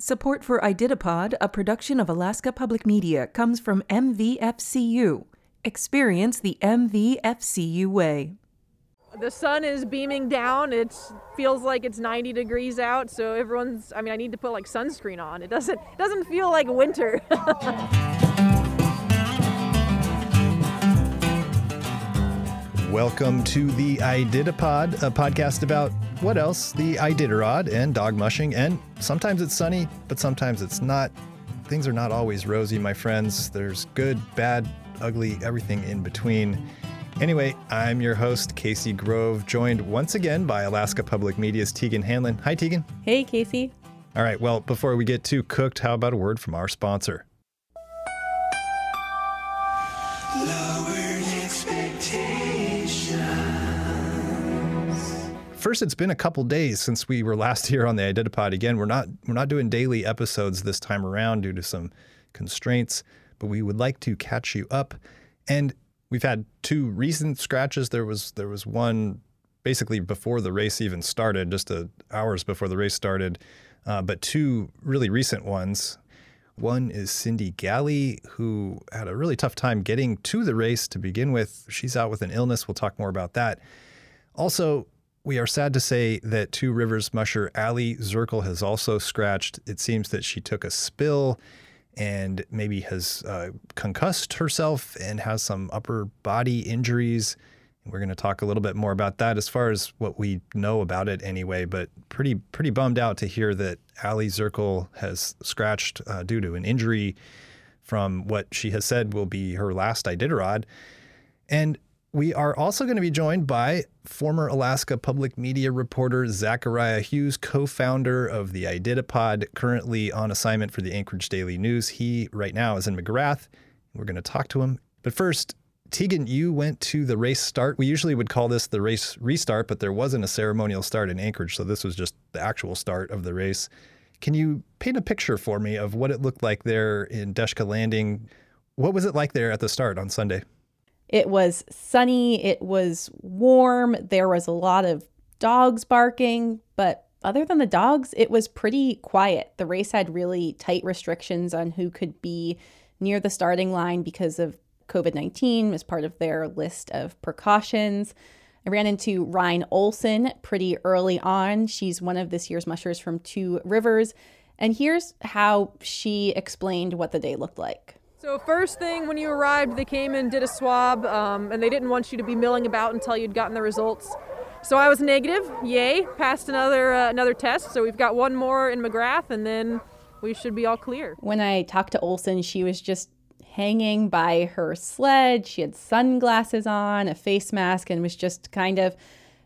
Support for IDITAPOD, a production of Alaska Public Media, comes from MVFCU. Experience the MVFCU way. The sun is beaming down. It feels like it's 90 degrees out, so I need to put like sunscreen on. It doesn't feel like winter. Welcome to the IDITAPOD, a podcast about what else? The Iditarod and dog mushing, and sometimes it's sunny, but sometimes it's not. Things are not always rosy, my friends. There's good, bad, ugly, everything in between. Anyway, I'm your host, Casey Grove, joined once again by Alaska Public Media's Tegan Hanlon. Hi, Tegan. Hey, Casey. All right, well, before we get too cooked, how about a word from our sponsor? First, it's been a couple days since we were last here on the IDITAPOD. Again, we're not doing daily episodes this time around due to some constraints, but we would like to catch you up. And we've had two recent scratches. There was one basically before the race even started, just hours before the race started, but two really recent ones. One is Cindy Galley, who had a really tough time getting to the race to begin with. She's out with an illness. We'll talk more about that. Also, we are sad to say that Two Rivers musher Allie Zirkle has also scratched. It seems that she took a spill and maybe has concussed herself and has some upper body injuries. We're going to talk a little bit more about that as far as what we know about it anyway, but pretty bummed out to hear that Allie Zirkle has scratched due to an injury from what she has said will be her last Iditarod. And we are also going to be joined by former Alaska Public Media reporter Zachariah Hughes, co-founder of the IDITAPOD, currently on assignment for the Anchorage Daily News. He right now is in McGrath. We're going to talk to him. But first, Tegan, you went to the race start. We usually would call this the race restart, but there wasn't a ceremonial start in Anchorage, so this was just the actual start of the race. Can you paint a picture for me of what it looked like there in Deshka Landing? What was it like there at the start on Sunday? It was sunny, it was warm, there was a lot of dogs barking, but other than the dogs, it was pretty quiet. The race had really tight restrictions on who could be near the starting line because of COVID-19 as part of their list of precautions. I ran into Ryan Olson pretty early on. She's one of this year's mushers from Two Rivers, and here's how she explained what the day looked like. So first thing, when you arrived, they came and did a swab, and they didn't want you to be milling about until you'd gotten the results. So I was negative, yay, passed another test. So we've got one more in McGrath, and then we should be all clear. When I talked to Olson, she was just hanging by her sled. She had sunglasses on, a face mask, and was just kind of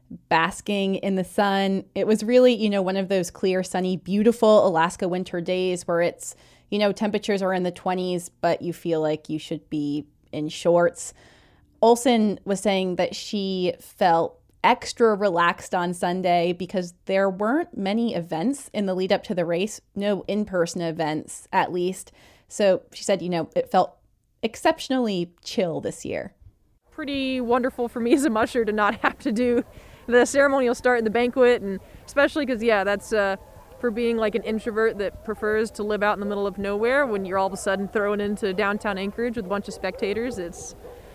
basking in the sun. It was really, one of those clear, sunny, beautiful Alaska winter days where it's, temperatures are in the 20s, but you feel like you should be in shorts. Olson was saying that she felt extra relaxed on Sunday because there weren't many events in the lead up to the race, no in-person events at least. So she said, it felt exceptionally chill this year. Pretty wonderful for me as a musher to not have to do the ceremonial start and the banquet, and especially because, that's for being like an introvert that prefers to live out in the middle of nowhere. When you're all of a sudden thrown into downtown Anchorage with a bunch of spectators, it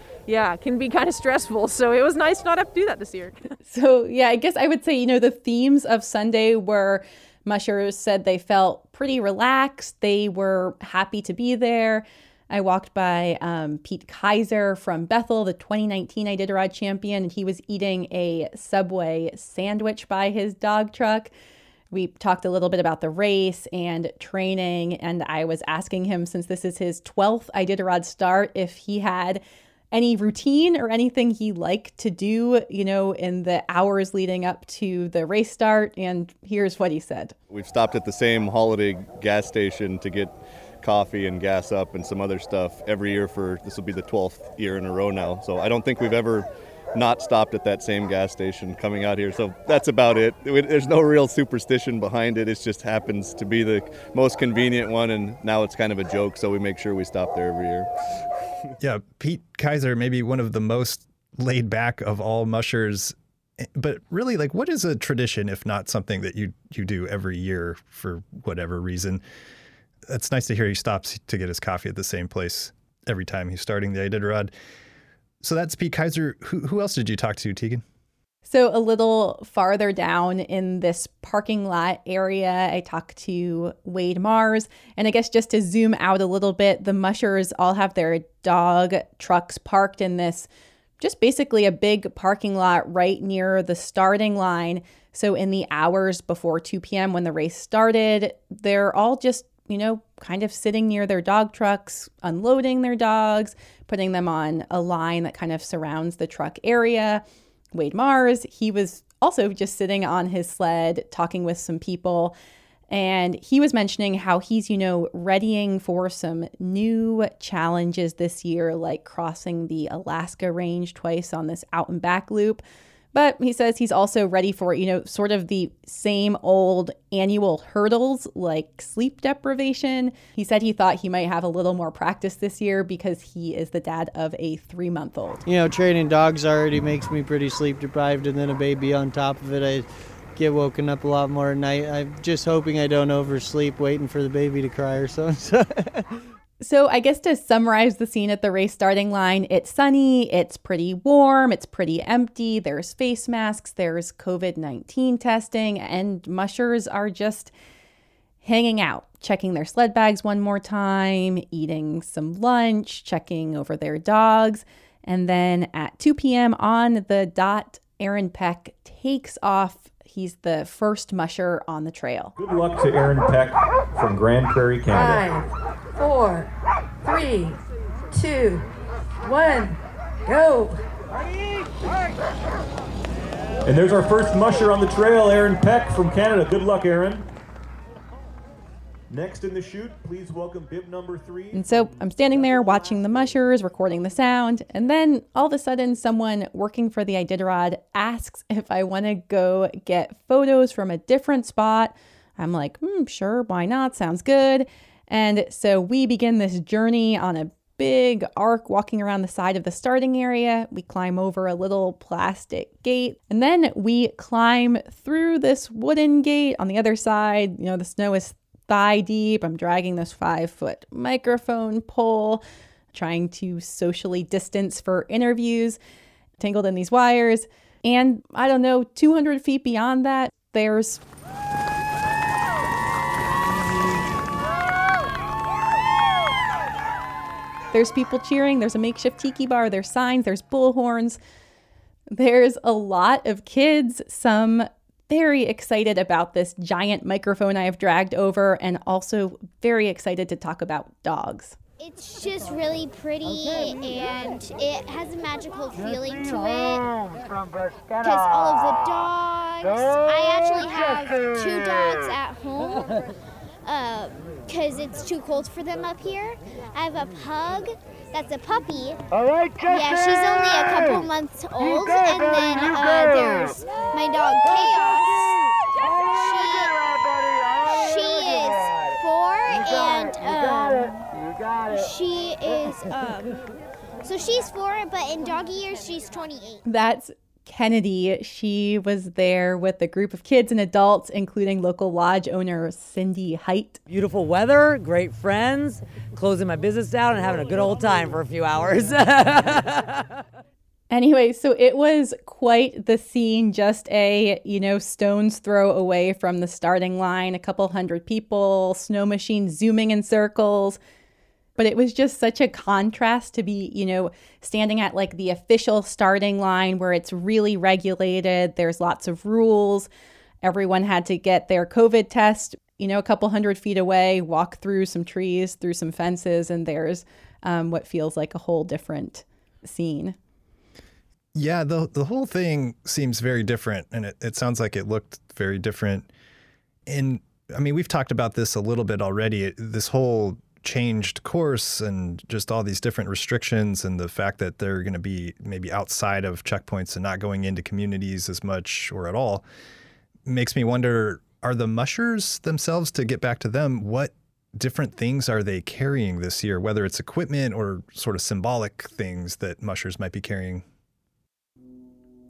can be kind of stressful. So it was nice to not have to do that this year. So, I guess I would say, the themes of Sunday were mushers said they felt pretty relaxed. They were happy to be there. I walked by Pete Kaiser from Bethel, the 2019 Iditarod champion, and he was eating a Subway sandwich by his dog truck. We talked a little bit about the race and training, and I was asking him, since this is his 12th Iditarod start, if he had any routine or anything he liked to do, in the hours leading up to the race start. And here's what he said. We've stopped at the same holiday gas station to get coffee and gas up and some other stuff every year this will be the 12th year in a row now. So I don't think we've ever not stopped at that same gas station coming out here. So that's about it. There's no real superstition behind it. It just happens to be the most convenient one, and now it's kind of a joke, so we make sure we stop there every year. Yeah, Pete Kaiser, maybe one of the most laid back of all mushers. But really, like, what is a tradition if not something that you do every year for whatever reason? It's nice to hear he stops to get his coffee at the same place every time he's starting the Iditarod. So that's Pete Kaiser. Who else did you talk to, Tegan? So a little farther down in this parking lot area, I talked to Wade Mars. And I guess just to zoom out a little bit, the mushers all have their dog trucks parked in this, just basically a big parking lot right near the starting line. So in the hours before 2 p.m. when the race started, they're all just, kind of sitting near their dog trucks, unloading their dogs, putting them on a line that kind of surrounds the truck area. Wade Mars, he was also just sitting on his sled talking with some people. And he was mentioning how he's, readying for some new challenges this year, like crossing the Alaska Range twice on this out and back loop. But he says he's also ready for, sort of the same old annual hurdles like sleep deprivation. He said he thought he might have a little more practice this year because he is the dad of a 3-month-old. Training dogs already makes me pretty sleep deprived, and then a baby on top of it, I get woken up a lot more at night. I'm just hoping I don't oversleep waiting for the baby to cry or something. So I guess to summarize the scene at the race starting line, it's sunny, it's pretty warm, it's pretty empty, there's face masks, there's COVID-19 testing, and mushers are just hanging out, checking their sled bags one more time, eating some lunch, checking over their dogs. And then at 2 p.m. on the dot, Aaron Peck takes off. He's the first musher on the trail. Good luck to Aaron Peck from Grand Prairie, Canada. 5, 4, 3, 2, 1, go. And there's our first musher on the trail, Aaron Peck from Canada. Good luck, Aaron. Next in the chute, please welcome bib number 3. And so I'm standing there watching the mushers, recording the sound, and then all of a sudden someone working for the Iditarod asks if I want to go get photos from a different spot. I'm like, sure, why not? Sounds good. And so we begin this journey on a big arc walking around the side of the starting area. We climb over a little plastic gate, and then we climb through this wooden gate on the other side. The snow is thigh deep. I'm dragging this 5-foot microphone pole, trying to socially distance for interviews, tangled in these wires. And 200 feet beyond that, there's people cheering. There's a makeshift tiki bar. There's signs. There's bullhorns. There's a lot of kids, some very excited about this giant microphone I have dragged over, and also very excited to talk about dogs. It's just really pretty, and it has a magical feeling to it because all of the dogs. I actually have 2 dogs at home because it's too cold for them up here. I have a pug that's a puppy. All right, yeah, she's only a couple months old, and then there's my dog Chaos. She is 4, and she is so she's 4, but in doggy years she's 28. That's Kennedy. She was there with a group of kids and adults, including local lodge owner Cindy Height. Beautiful weather, great friends, closing my business down and having a good old time for a few hours. Anyway, so it was quite the scene, just a, stone's throw away from the starting line, a couple hundred people, snow machines zooming in circles. But it was just such a contrast to be, standing at like the official starting line where it's really regulated. There's lots of rules. Everyone had to get their COVID test, a couple hundred feet away, walk through some trees, through some fences, and there's what feels like a whole different scene. Yeah, the whole thing seems very different, and it sounds like it looked very different. And I mean, we've talked about this a little bit already, this whole changed course and just all these different restrictions, and the fact that they're going to be maybe outside of checkpoints and not going into communities as much or at all makes me wonder, are the mushers themselves, to get back to them, what different things are they carrying this year, whether it's equipment or sort of symbolic things that mushers might be carrying?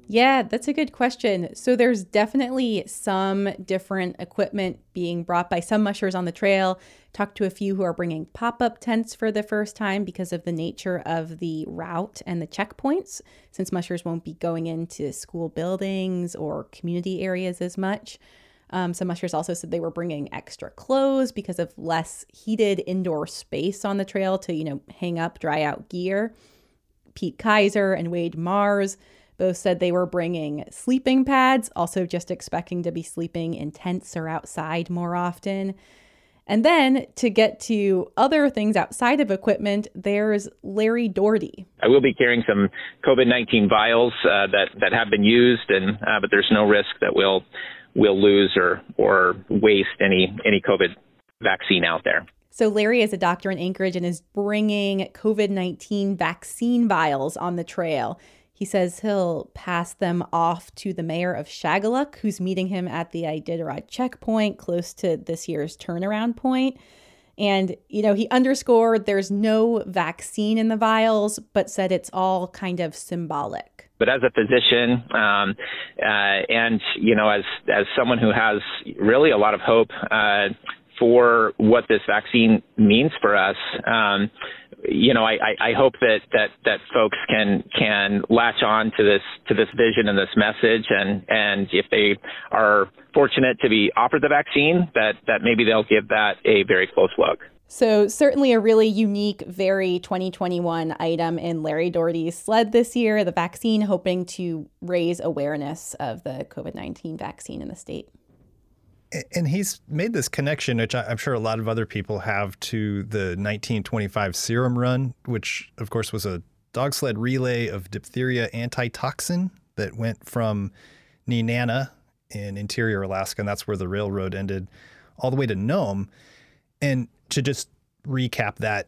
Yeah, that's a good question. So there's definitely some different equipment being brought by some mushers on the trail. Talked to a few who are bringing pop-up tents for the first time because of the nature of the route and the checkpoints, since mushers won't be going into school buildings or community areas as much. Some mushers also said they were bringing extra clothes because of less heated indoor space on the trail to, hang up, dry out gear. Pete Kaiser and Wade Mars both said they were bringing sleeping pads, also just expecting to be sleeping in tents or outside more often. And then to get to other things outside of equipment, there's Larry Doherty. I will be carrying some COVID-19 vials that have been used, but there's no risk that we'll lose or waste any COVID vaccine out there. So Larry is a doctor in Anchorage and is bringing COVID-19 vaccine vials on the trail. He says he'll pass them off to the mayor of Shagaluk, who's meeting him at the Iditarod checkpoint close to this year's turnaround point. And, he underscored there's no vaccine in the vials, but said it's all kind of symbolic. But as a physician, and, as someone who has really a lot of hope for what this vaccine means for us, I hope that folks can latch on to this vision and this message, and if they are fortunate to be offered the vaccine, that maybe they'll give that a very close look. So certainly a really unique, very 2021 item in Larry Doherty's sled this year, the vaccine, hoping to raise awareness of the COVID-19 vaccine in the state. And he's made this connection, which I'm sure a lot of other people have, to the 1925 Serum Run, which, of course, was a dog sled relay of diphtheria antitoxin that went from Nenana in interior Alaska, and that's where the railroad ended, all the way to Nome. And to just recap that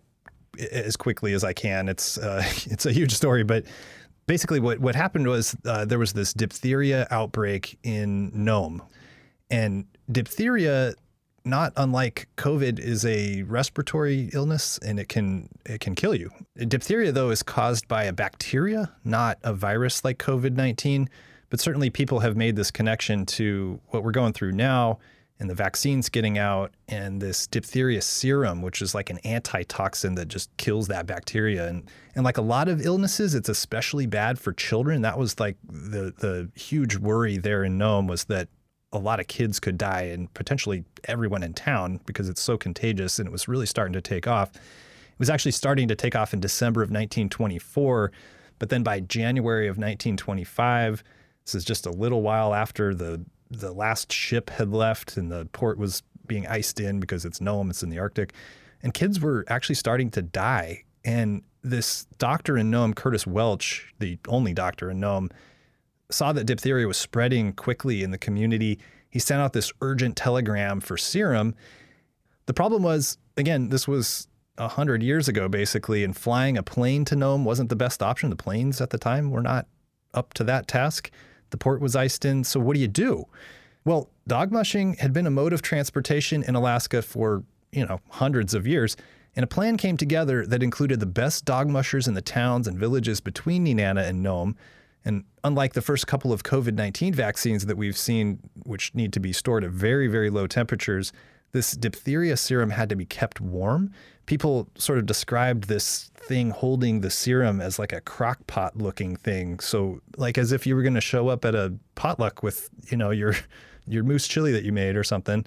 as quickly as I can, it's a huge story, but basically what happened was there was this diphtheria outbreak in Nome. And diphtheria, not unlike COVID, is a respiratory illness, and it can kill you. Diphtheria, though, is caused by a bacteria, not a virus like COVID-19. But certainly people have made this connection to what we're going through now and the vaccines getting out and this diphtheria serum, which is like an antitoxin that just kills that bacteria. And like a lot of illnesses, it's especially bad for children. That was like the huge worry there in Nome, was that a lot of kids could die, and potentially everyone in town, because it's so contagious, and it was really starting to take off. It was actually starting to take off in December of 1924, but then by January of 1925, this is just a little while after the last ship had left and the port was being iced in because it's Nome, it's in the Arctic, and kids were actually starting to die. And this doctor in Nome, Curtis Welch, the only doctor in Nome, saw that diphtheria was spreading quickly in the community. He sent out this urgent telegram for serum. The problem was, again, this was 100 years ago, basically, and flying a plane to Nome wasn't the best option. The planes at the time were not up to that task. The port was iced in. So what do you do? Well, dog mushing had been a mode of transportation in Alaska for, hundreds of years. And a plan came together that included the best dog mushers in the towns and villages between Nenana and Nome. And unlike the first couple of COVID-19 vaccines that we've seen, which need to be stored at very, very low temperatures, this diphtheria serum had to be kept warm. People sort of described this thing holding the serum as like a crock pot looking thing. So like as if you were going to show up at a potluck with, your moose chili that you made or something.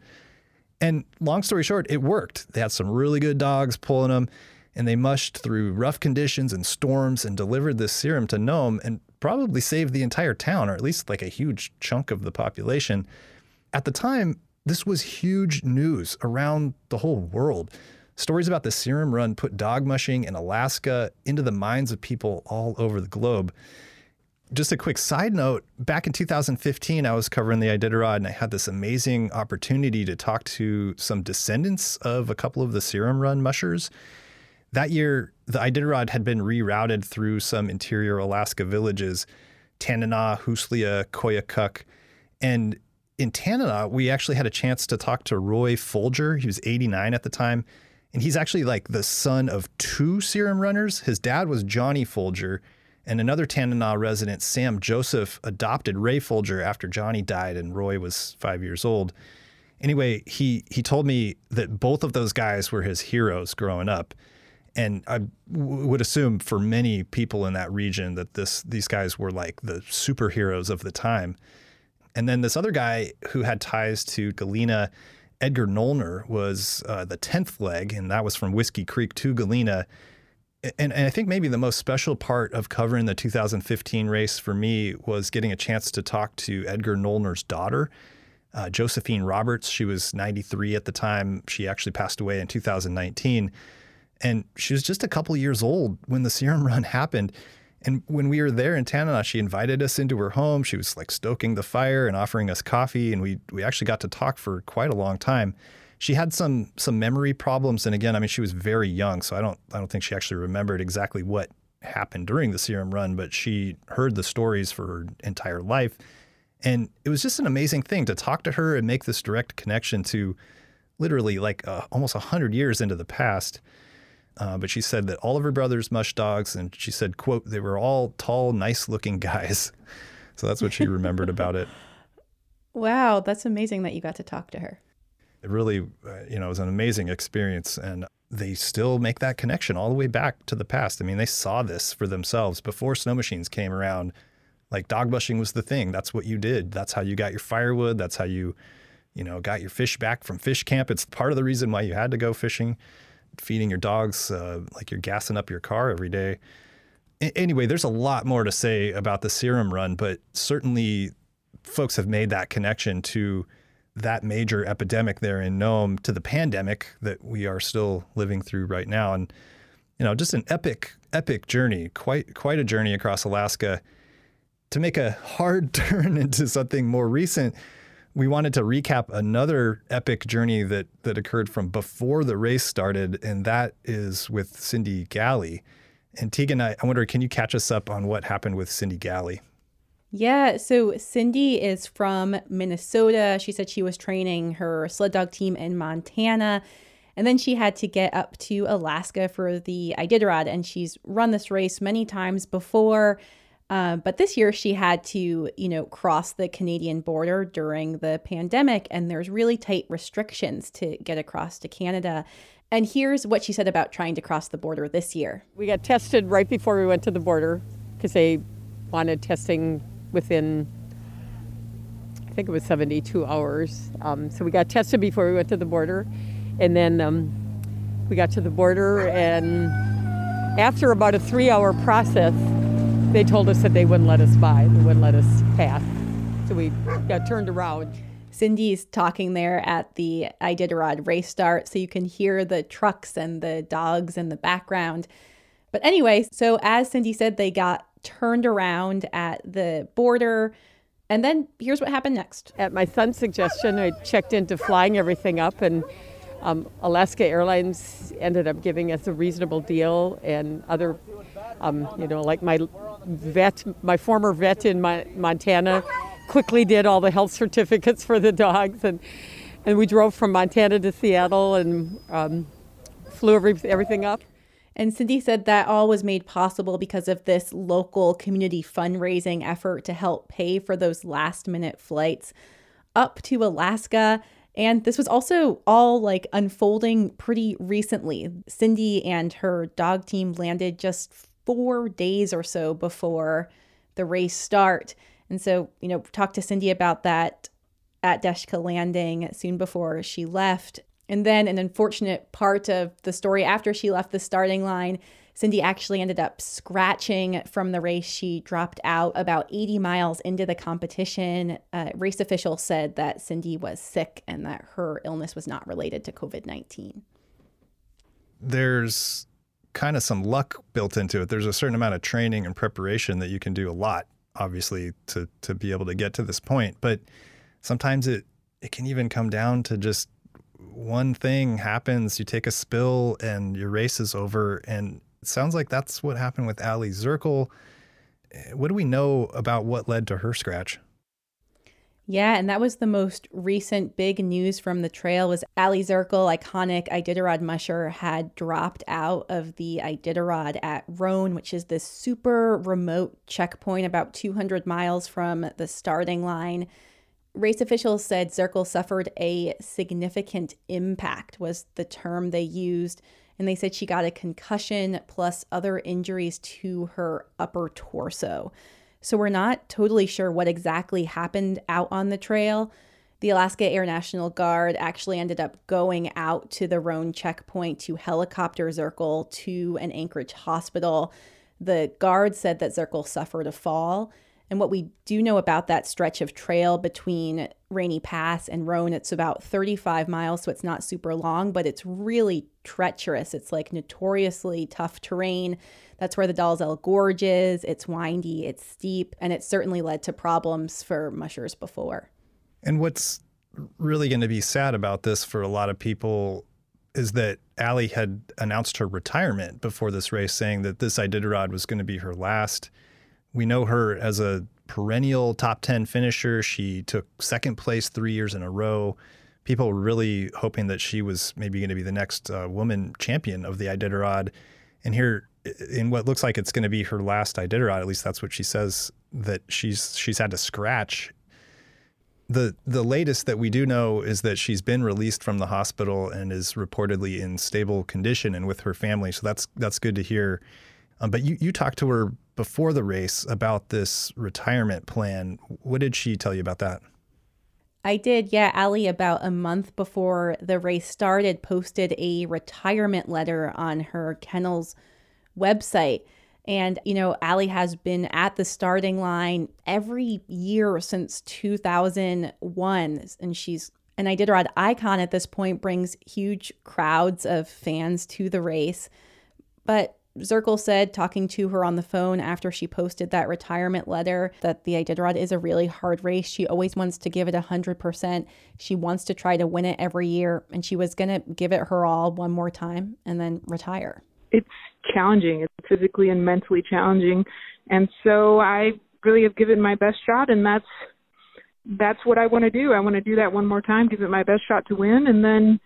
And long story short, it worked. They had some really good dogs pulling them, and they mushed through rough conditions and storms and delivered this serum to Nome and probably saved the entire town, or at least like a huge chunk of the population. At the time, this was huge news around the whole world. Stories about the Serum Run put dog mushing in Alaska into the minds of people all over the globe. Just a quick side note, back in 2015, I was covering the Iditarod, and I had this amazing opportunity to talk to some descendants of a couple of the Serum Run mushers. That year, the Iditarod had been rerouted through some interior Alaska villages, Tanana, Huslia, Koyukuk. And in Tanana, we actually had a chance to talk to Roy Folger. He was 89 at the time. And he's actually like the son of two Serum Runners. His dad was Johnny Folger, And another Tanana resident, Sam Joseph, adopted Ray Folger after Johnny died and Roy was 5 years old. Anyway, he told me that both of those guys were his heroes growing up. And I would assume for many people in that region that these guys were like the superheroes of the time. And then this other guy who had ties to Galena, Edgar Nollner, was the 10th leg, and that was from Whiskey Creek to Galena. And I think maybe the most special part of covering the 2015 race for me was getting a chance to talk to Edgar Nollner's daughter, Josephine Roberts. She was 93 at the time. She actually passed away in 2019. And she was just a couple years old when the Serum Run happened. And when we were there in Tanana, she invited us into her home. She was like stoking the fire and offering us coffee. And we actually got to talk for quite a long time. She had some memory problems. And again, I mean, she was very young, so I don't think she actually remembered exactly what happened during the Serum Run, but she heard the stories for her entire life. And it was just an amazing thing to talk to her and make this direct connection to literally like almost 100 years into the past. But she said that all of her brothers mushed dogs, and she said, quote, they were all tall, nice-looking guys. So that's what she remembered about it. Wow, that's amazing that you got to talk to her. It really, was an amazing experience, and they still make that connection all the way back to the past. I mean, they saw this for themselves before snow machines came around. Like, dog bushing was the thing. That's what you did. That's how you got your firewood. That's how you got your fish back from fish camp. It's part of the reason why you had to go fishing. Feeding your dogs like you're gassing up your car every day. Anyway, there's a lot more to say about the Serum Run, but certainly folks have made that connection to that major epidemic there in Nome, to the pandemic that we are still living through right now. And, just an epic journey, quite a journey across Alaska. To make a hard turn into something more recent, we wanted to recap another epic journey that occurred from before the race started, and that is with Cindy Galley. And Tegan, I wonder, can you catch us up on what happened with Cindy Galley? Yeah, so Cindy is from Minnesota. She said she was training her sled dog team in Montana, and then she had to get up to Alaska for the Iditarod, and she's run this race many times before. But this year she had to, cross the Canadian border during the pandemic, and there's really tight restrictions to get across to Canada. And here's what she said about trying to cross the border this year. We got tested right before we went to the border because they wanted testing within, I think it was 72 hours. So we got tested before we went to the border. And then we got to the border, and after about a 3-hour process, they told us that they wouldn't let us by. They wouldn't let us pass. So we got turned around. Cindy's talking there at the Iditarod race start, so you can hear the trucks and the dogs in the background. But anyway, so as Cindy said, they got turned around at the border. And then here's what happened next. At my son's suggestion, I checked into flying everything up, and Alaska Airlines ended up giving us a reasonable deal, and other, like my former vet in Montana quickly did all the health certificates for the dogs, and we drove from Montana to Seattle and flew everything up. And Cindy said that all was made possible because of this local community fundraising effort to help pay for those last-minute flights up to Alaska. And this was also all unfolding pretty recently. Cindy and her dog team landed just 4 days or so before the race start. And so, talked to Cindy about that at Deshka Landing soon before she left. And then an unfortunate part of the story after she left the starting line, Cindy actually ended up scratching from the race. She dropped out about 80 miles into the competition. Race officials said that Cindy was sick and that her illness was not related to COVID-19. There's kind of some luck built into it. There's a certain amount of training and preparation that you can do a lot, obviously, to be able to get to this point. But sometimes it can even come down to just one thing happens, you take a spill and your race is over. And it sounds like that's what happened with Allie Zirkel. What do we know about what led to her scratch? Yeah, and that was the most recent big news from the trail was Ali Zirkle, iconic Iditarod musher, had dropped out of the Iditarod at Roan, which is this super remote checkpoint about 200 miles from the starting line. Race officials said Zirkle suffered a significant impact was the term they used, and they said she got a concussion plus other injuries to her upper torso. So we're not totally sure what exactly happened out on the trail. The Alaska Air National Guard actually ended up going out to the Roan checkpoint to helicopter Zirkle to an Anchorage hospital. The guard said that Zirkle suffered a fall. And what we do know about that stretch of trail between Rainy Pass and Roan, it's about 35 miles, so it's not super long, but it's really treacherous. It's like notoriously tough terrain. That's where the Dalzell Gorge is. It's windy, it's steep, and it certainly led to problems for mushers before. And what's really going to be sad about this for a lot of people is that Ali had announced her retirement before this race, saying that this Iditarod was going to be her last. We know her as a perennial top 10 finisher. She took second place 3 years in a row. People were really hoping that she was maybe going to be the next woman champion of the Iditarod. And here, in what looks like it's going to be her last Iditarod, at least that's what she says, that she's had to scratch. The latest that we do know is that she's been released from the hospital and is reportedly in stable condition and with her family. So that's good to hear. But you talked to her before the race about this retirement plan. What did she tell you about that? I did, yeah. Ali, about a month before the race started, posted a retirement letter on her kennel's website. And, you know, Ali has been at the starting line every year since 2001. And she's an Iditarod icon at this point, brings huge crowds of fans to the race. But Zirkle said, talking to her on the phone after she posted that retirement letter, that the Iditarod is a really hard race. She always wants to give it 100%. She wants to try to win it every year, and she was going to give it her all one more time and then retire. It's challenging. It's physically and mentally challenging. And so I really have given my best shot, and that's what I want to do. I want to do that one more time, give it my best shot to win. And then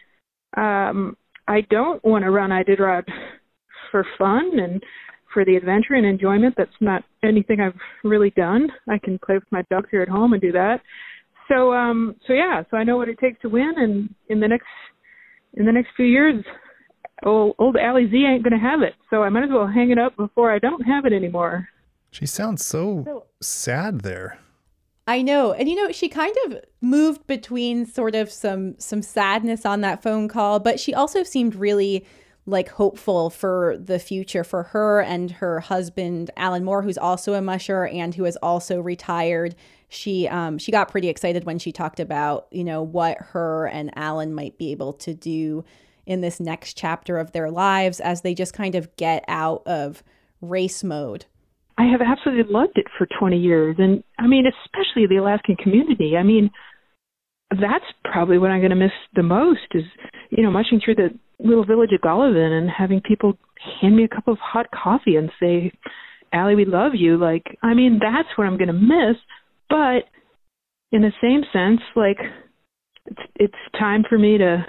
I don't want to run Iditarod for fun and for the adventure and enjoyment. That's not anything I've really done. I can play with my dogs here at home and do that. So I know what it takes to win, and in the next few years, old Ali Z ain't going to have it. So I might as well hang it up before I don't have it anymore. She sounds so sad there. I know. And, you know, she kind of moved between sort of some sadness on that phone call, but she also seemed really like hopeful for the future for her and her husband, Alan Moore, who's also a musher and who is also retired. She got pretty excited when she talked about, you know, what her and Alan might be able to do in this next chapter of their lives as they just kind of get out of race mode. I have absolutely loved it for 20 years. And I mean, especially the Alaskan community. I mean, that's probably what I'm going to miss the most is, you know, mushing through the little village of Golovin and having people hand me a cup of hot coffee and say, Ali, we love you. Like, I mean, that's what I'm going to miss. But in the same sense, like, it's time for me to,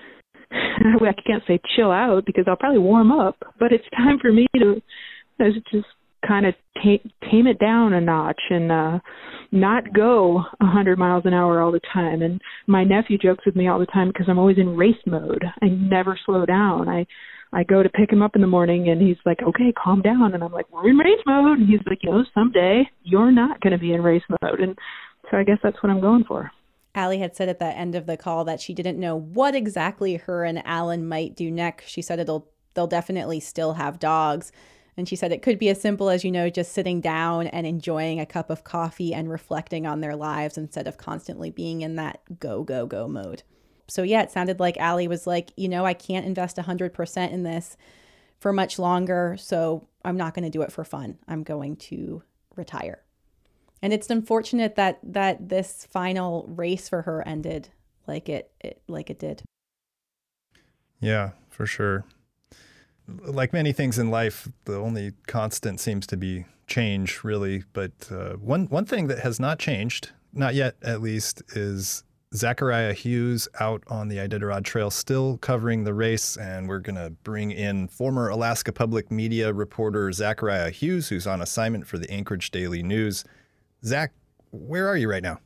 I can't say chill out because I'll probably warm up, but it's time for me to just kind of tame it down a notch and not go 100 miles an hour all the time. And my nephew jokes with me all the time because I'm always in race mode. I never slow down. I go to pick him up in the morning and he's like, okay, calm down. And I'm like, we're in race mode. And he's like, you know, someday you're not going to be in race mode. And so I guess that's what I'm going for. Ali had said at the end of the call that she didn't know what exactly her and Alan might do next. She said they'll definitely still have dogs. And she said it could be as simple as, you know, just sitting down and enjoying a cup of coffee and reflecting on their lives instead of constantly being in that go, go, go mode. So yeah, it sounded like Ali was like, you know, I can't invest 100% in this for much longer, so I'm not going to do it for fun. I'm going to retire. And it's unfortunate that this final race for her ended like it did. Yeah, for sure. Like many things in life, the only constant seems to be change, really. But one thing that has not changed not yet at least, is Zachariah Hughes out on the Iditarod Trail still covering the race, and we're going to bring in former Alaska Public Media reporter Zachariah Hughes, who's on assignment for the Anchorage Daily News. Zach, where are you right now?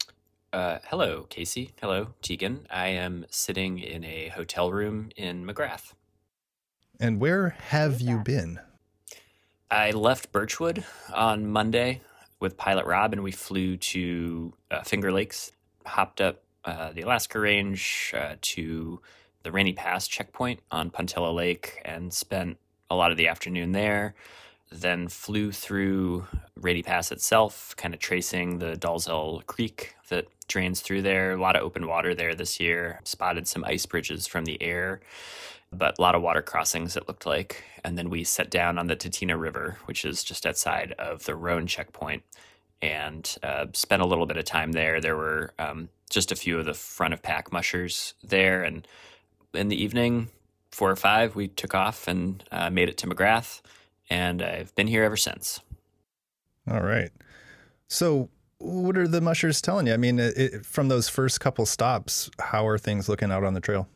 Hello, Casey. Hello, Tegan. I am sitting in a hotel room in McGrath. And where have you been? I left Birchwood on Monday with Pilot Rob, and we flew to Finger Lakes, hopped up the Alaska Range to the Rainy Pass checkpoint on Puntilla Lake and spent a lot of the afternoon there. Then flew through Rainy Pass itself, kind of tracing the Dalzell Creek that drains through there. A lot of open water there this year. Spotted some ice bridges from the air, but a lot of water crossings, it looked like. And then we set down on the Tatina River, which is just outside of the Roan checkpoint, and spent a little bit of time there. There were just a few of the front of pack mushers there. And in the evening, 4 or 5, we took off and made it to McGrath. And I've been here ever since. All right. So what are the mushers telling you? I mean, from those first couple stops, how are things looking out on the trail?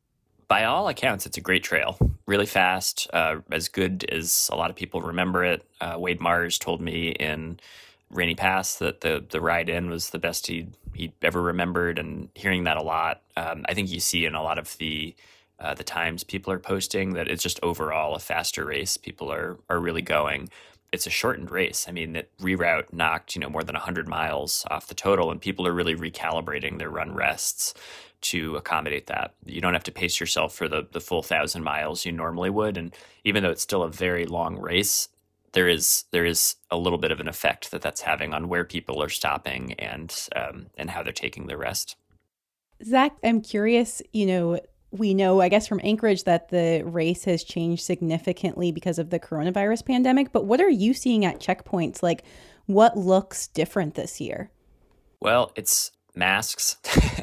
By all accounts, it's a great trail. Really fast, as good as a lot of people remember it. Wade Mars told me in Rainy Pass that the ride in was the best he'd ever remembered, and hearing that a lot. I think you see in a lot of the times people are posting that it's just overall a faster race. People are really going. It's a shortened race. I mean, that reroute knocked, more than 100 miles off the total, and people are really recalibrating their run rests to accommodate that. You don't have to pace yourself for the full 1,000 miles you normally would. And even though it's still a very long race, there is a little bit of an effect that's having on where people are stopping and how they're taking their rest. Zach, I'm curious, we know, I guess, from Anchorage that the race has changed significantly because of the coronavirus pandemic. But what are you seeing at checkpoints? Like, what looks different this year? Well, it's masks,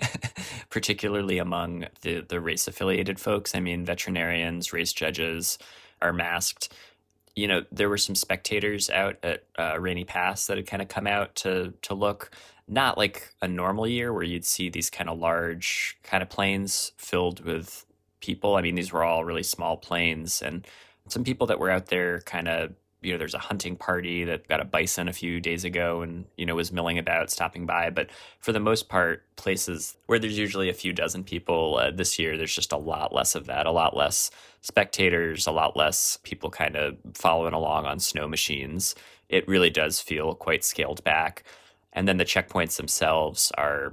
particularly among the race-affiliated folks. I mean, veterinarians, race judges are masked. There were some spectators out at Rainy Pass that had kind of come out to look. Not like a normal year where you'd see these kind of large kind of planes filled with people. I mean, these were all really small planes, and some people that were out there kind of, there's a hunting party that got a bison a few days ago and, was milling about, stopping by. But for the most part, places where there's usually a few dozen people this year, there's just a lot less of that, a lot less spectators, a lot less people kind of following along on snow machines. It really does feel quite scaled back. And then the checkpoints themselves are,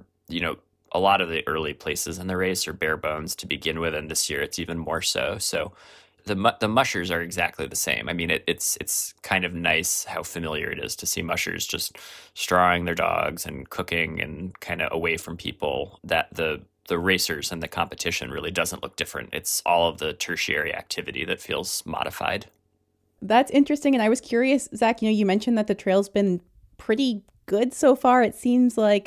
a lot of the early places in the race are bare bones to begin with, and this year it's even more so. So the mushers are exactly the same. I mean, it's kind of nice how familiar it is to see mushers just strawing their dogs and cooking and kind of away from people. That the racers and the competition really doesn't look different. It's all of the tertiary activity that feels modified. That's interesting. And I was curious, Zach, you mentioned that the trail's been pretty good so far. It seems like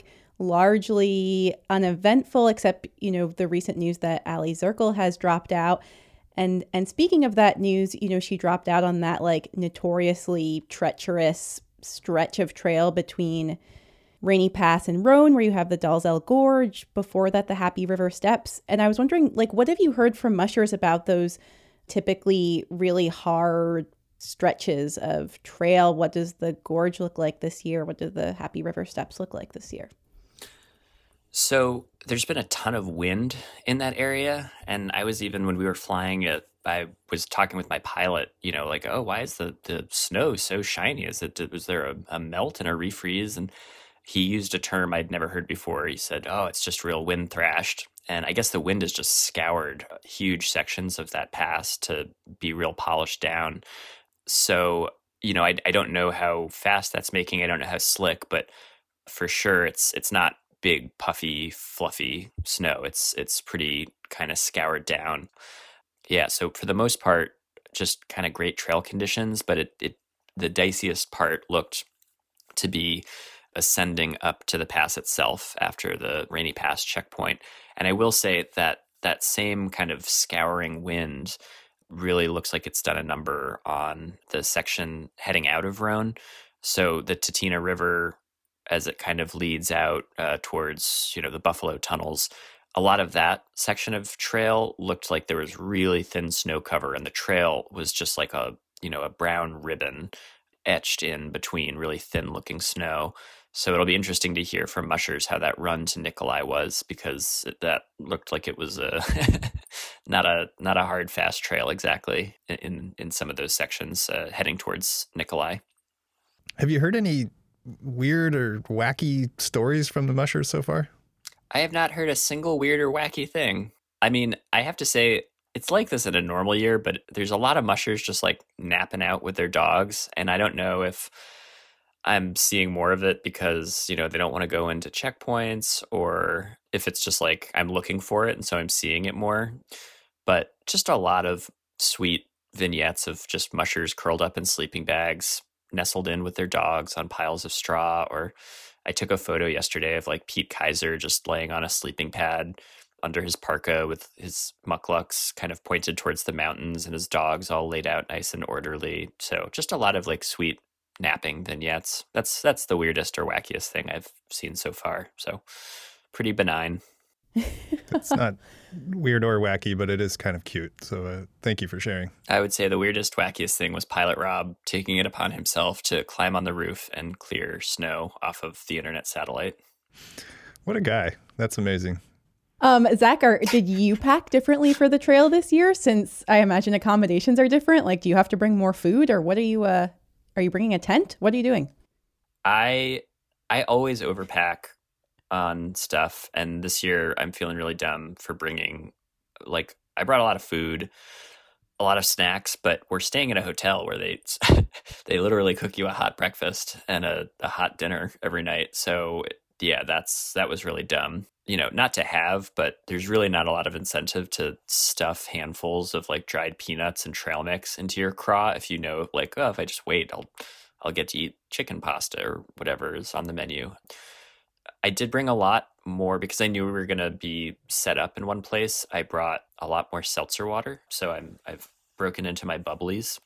largely uneventful, except, the recent news that Ali Zirkle has dropped out. And speaking of that news, she dropped out on that notoriously treacherous stretch of trail between Rainy Pass and Roan, where you have the Dalzell Gorge, before that the Happy River Steps. And I was wondering, what have you heard from mushers about those typically really hard stretches of trail? What does the gorge look like this year? What do the Happy River Steps look like this year? So there's been a ton of wind in that area. And I was even, when we were flying it, I was talking with my pilot, oh, why is the snow so shiny? Was there a melt and a refreeze? And he used a term I'd never heard before. He said, oh, it's just real wind thrashed. And I guess the wind has just scoured huge sections of that pass to be real polished down. So, I don't know how fast that's making. I don't know how slick, but for sure it's not big, puffy, fluffy snow. It's pretty kind of scoured down. Yeah, so for the most part, just kind of great trail conditions, but the diciest part looked to be ascending up to the pass itself after the Rainy Pass checkpoint. And I will say that same kind of scouring wind really looks like it's done a number on the section heading out of Roan. So the Tatina River as it kind of leads out towards, the Buffalo Tunnels. A lot of that section of trail looked like there was really thin snow cover, and the trail was just like a brown ribbon etched in between really thin looking snow. So it'll be interesting to hear from mushers how that run to Nikolai was, because that looked like it was not a hard, fast trail exactly in some of those sections heading towards Nikolai. Have you heard any weird or wacky stories from the mushers so far? I have not heard a single weird or wacky thing. I mean, I have to say, it's like this in a normal year, but there's a lot of mushers just like napping out with their dogs. And I don't know if I'm seeing more of it because, they don't want to go into checkpoints, or if it's just like I'm looking for it and so I'm seeing it more. But just a lot of sweet vignettes of just mushers curled up in sleeping bags, nestled in with their dogs on piles of straw. Or I took a photo yesterday of like Pete Kaiser just laying on a sleeping pad under his parka with his mucklucks kind of pointed towards the mountains and his dogs all laid out nice and orderly. So just a lot of like sweet napping vignettes. That's the weirdest or wackiest thing I've seen so far. So pretty benign. It's not weird or wacky, but it is kind of cute. So thank you for sharing. I would say the weirdest, wackiest thing was Pilot Rob taking it upon himself to climb on the roof and clear snow off of the internet satellite. What a guy. That's amazing. Zach, did you pack differently for the trail this year? Since I imagine accommodations are different. Like, do you have to bring more food, or what are you bringing a tent? What are you doing? I always overpack on stuff, and this year I'm feeling really dumb for bringing, like, I brought a lot of food, a lot of snacks, but we're staying in a hotel where they literally cook you a hot breakfast and a hot dinner every night. So yeah, that was really dumb. Not to have, but there's really not a lot of incentive to stuff handfuls of like dried peanuts and trail mix into your craw if you know, like, oh, if I just wait, I'll get to eat chicken pasta or whatever is on the menu. I did bring a lot more because I knew we were going to be set up in one place. I brought a lot more seltzer water, so I've broken into my bubblies,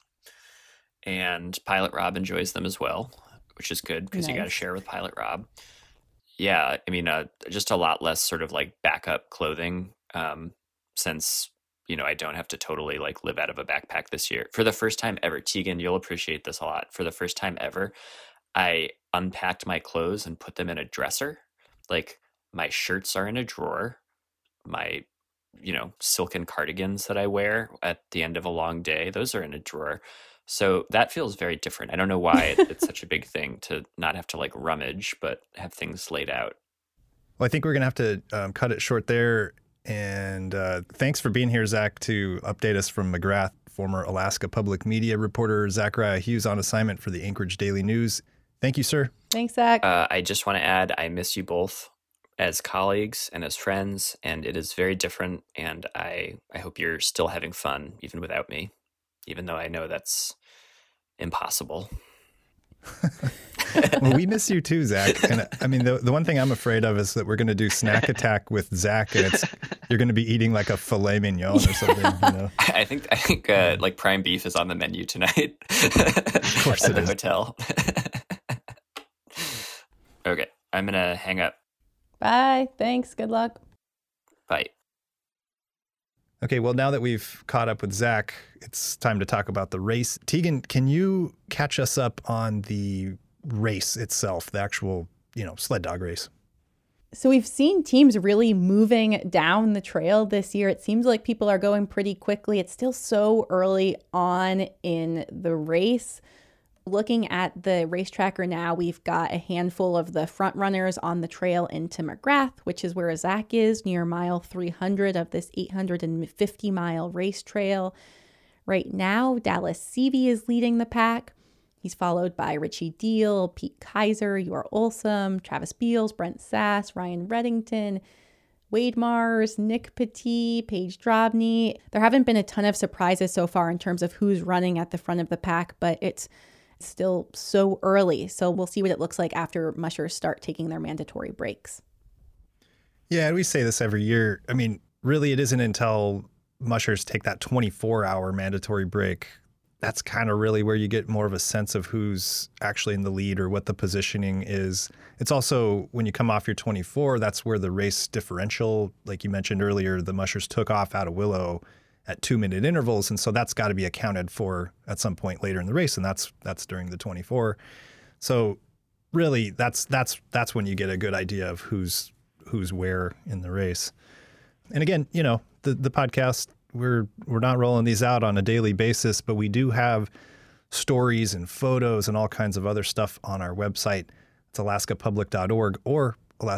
and Pilot Rob enjoys them as well, which is good because you got to share with Pilot Rob. Yeah, I mean, just a lot less sort of like backup clothing since, I don't have to totally like live out of a backpack this year. For the first time ever, Tegan, you'll appreciate this a lot. For the first time ever, I unpacked my clothes and put them in a dresser. Like, my shirts are in a drawer. My, silken cardigans that I wear at the end of a long day, those are in a drawer. So that feels very different. I don't know why it's such a big thing to not have to like rummage, but have things laid out. Well, I think we're going to have to cut it short there. And thanks for being here, Zach, to update us from McGrath. Former Alaska Public Media reporter Zachariah Hughes on assignment for the Anchorage Daily News. Thank you, sir. Thanks, Zach. I just want to add, I miss you both as colleagues and as friends, and it is very different. And I hope you're still having fun, even without me, even though I know that's impossible. Well, we miss you too, Zach. And I mean, the one thing I'm afraid of is that we're going to do Snack Attack with Zach, and you're going to be eating like a filet mignon or something. I think like prime beef is on the menu tonight. Of course at it the is. Hotel. Okay, I'm going to hang up. Bye. Thanks. Good luck. Bye. Okay, well, now that we've caught up with Zach, it's time to talk about the race. Tegan, can you catch us up on the race itself, the actual, sled dog race? So we've seen teams really moving down the trail this year. It seems like people are going pretty quickly. It's still so early on in the race. Looking at the race tracker now, we've got a handful of the front runners on the trail into McGrath, which is where Zach is, near mile 300 of this 850-mile race trail. Right now, Dallas Seavey is leading the pack. He's followed by Richie Deal, Pete Kaiser, Yor Olsum, Travis Beals, Brent Sass, Ryan Reddington, Wade Mars, Nick Petit, Paige Drobny. There haven't been a ton of surprises so far in terms of who's running at the front of the pack, but it's still so early. So we'll see what it looks like after mushers start taking their mandatory breaks. Yeah, we say this every year. I mean, really, it isn't until mushers take that 24-hour mandatory break that's kind of really where you get more of a sense of who's actually in the lead or what the positioning is. It's also, when you come off your 24, that's where the race differential, like you mentioned earlier, the mushers took off out of Willow at 2-minute intervals. And so that's got to be accounted for at some point later in the race. And that's during the 24. So really that's when you get a good idea of who's where in the race. And again, you know, the podcast, we're not rolling these out on a daily basis, but we do have stories and photos and all kinds of other stuff on our website. It's alaskapublic.org or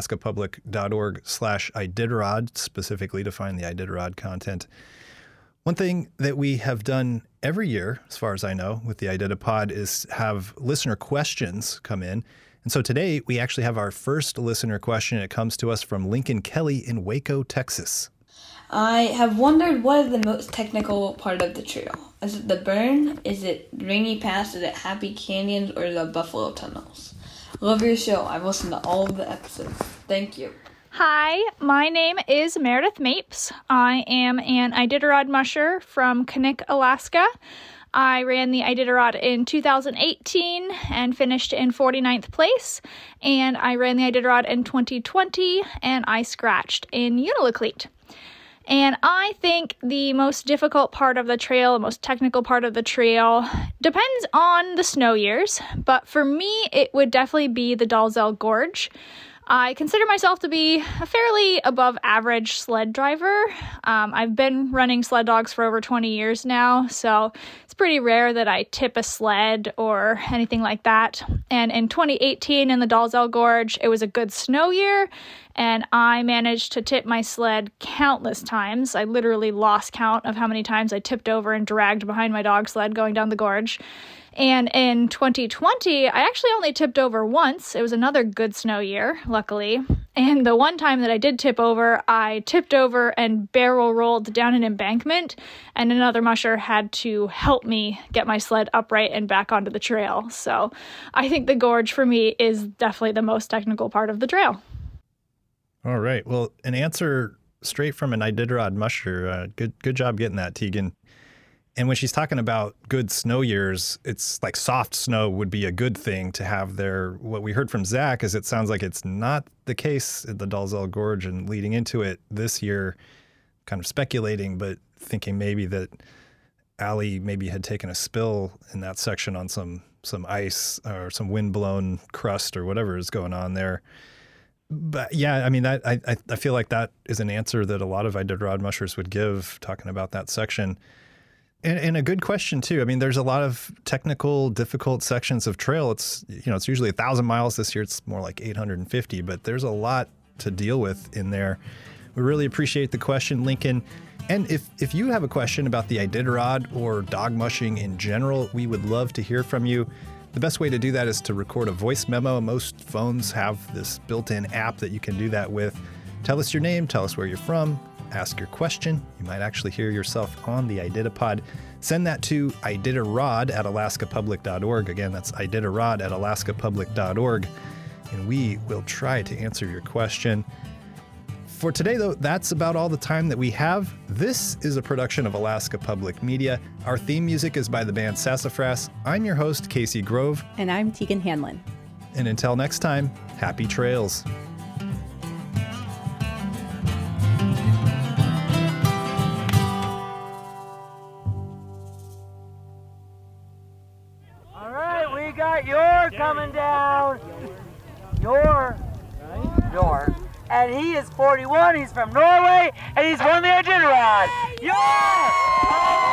alaskapublic.org/Iditarod, specifically to find the Iditarod content. One thing that we have done every year, as far as I know, with the Iditapod is have listener questions come in. And so today we actually have our first listener question. It comes to us from Lincoln Kelly in Waco, Texas. I have wondered what is the most technical part of the trail. Is it the burn? Is it Rainy Pass? Is it Happy Canyons? Or the Buffalo Tunnels? Love your show. I've listened to all of the episodes. Thank you. Hi, my name is Meredith Mapes. I am an Iditarod musher from Knik, Alaska. I ran the Iditarod in 2018 and finished in 49th place. And I ran the Iditarod in 2020 and I scratched in Unalakleet. And I think the most difficult part of the trail, the most technical part of the trail, depends on the snow years. But for me, it would definitely be the Dalzell Gorge. I consider myself to be a fairly above average sled driver. I've been running sled dogs for over 20 years now, so it's pretty rare that I tip a sled or anything like that. And in 2018 in the Dalzell Gorge, it was a good snow year, and I managed to tip my sled countless times. I literally lost count of how many times I tipped over and dragged behind my dog sled going down the gorge. And in 2020, I actually only tipped over once. It was another good snow year, luckily. And the one time that I did tip over, I tipped over and barrel rolled down an embankment, and another musher had to help me get my sled upright and back onto the trail. So I think the gorge for me is definitely the most technical part of the trail. All right. Well, an answer straight from an Iditarod musher. Good job getting that, Tegan. And when she's talking about good snow years, it's like soft snow would be a good thing to have there. What we heard from Zach is it sounds like it's not the case at the Dalzell Gorge, and leading into it this year, kind of speculating, but thinking maybe that Allie maybe had taken a spill in that section on some ice or some wind-blown crust or whatever is going on there. But yeah, I mean, I feel like that is an answer that a lot of Iditarod mushers would give, talking about that section. And a good question too. I mean, there's a lot of technical, difficult sections of trail. It's usually 1,000 miles. This year it's more like 850, but there's a lot to deal with in there. We really appreciate the question, Lincoln. And if you have a question about the Iditarod or dog mushing in general, we would love to hear from you. The best way to do that is to record a voice memo. Most phones have this built-in app that you can do that with. Tell us your name, tell us where you're from, ask your question. You might actually hear yourself on the Iditapod. Send that to iditarod@alaskapublic.org. Again, that's iditarod@alaskapublic.org. And we will try to answer your question. For today, though, that's about all the time that we have. This is a production of Alaska Public Media. Our theme music is by the band Sassafras. I'm your host, Casey Grove. And I'm Tegan Hanlon. And until next time, happy trails. You're coming down. You're. And he is 41. He's from Norway, and he's won the Iditarod. You're.